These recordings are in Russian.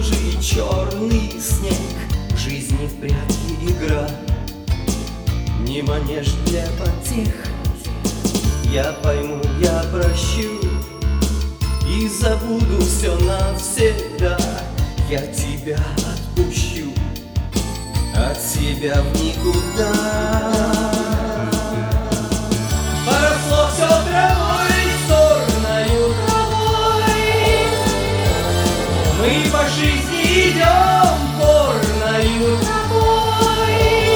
лужи и черный снег. В жизни в прятки игра, не манеж для потех. Я пойму, я прощу и забуду все навсегда. Я тебя отпущу от себя в никуда. Поросло все травой, сорною травой. Мы по жизни идем горною тропой.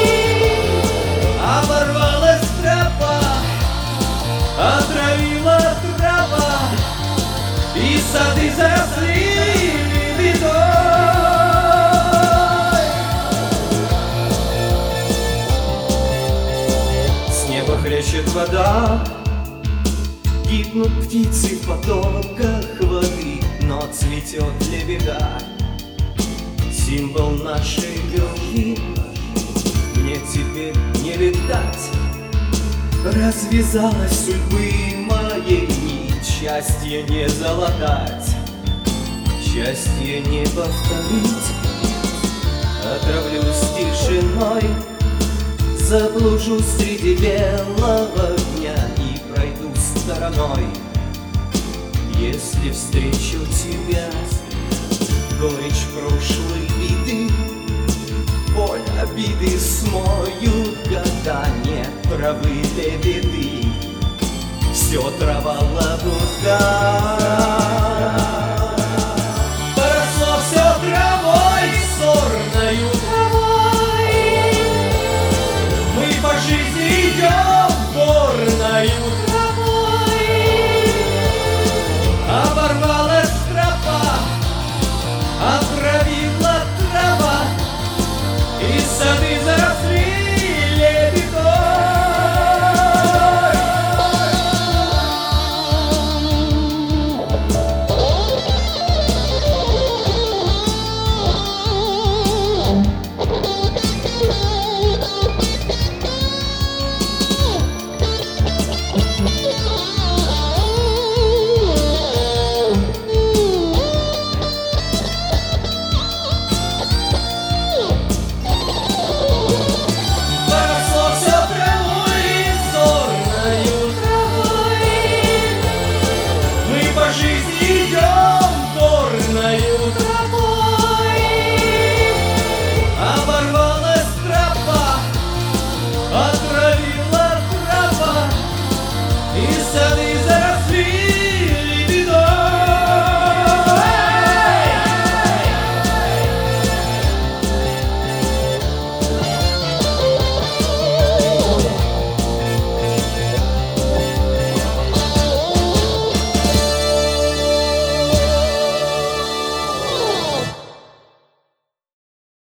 Оборвалась тропа, отравила трава, и сады заросли бедой. С неба хлещет вода, гибнут птицы в потоках воды, но цветет лебеда, символ нашей любви. Мне теперь не летать, развязалась судьбы моей нить. Счастье не залатать, счастье не повторить. Отравлюсь тишиной, заблужу среди белого дня и пройду стороной. Если встречу тебя, горечь прошлой беды, боль обиды смоют года. Нет травы для беды, все трава лабуда. Поросло все травой, сорною травой. Мы по жизни идем горною тропой. Оборвалась тропа,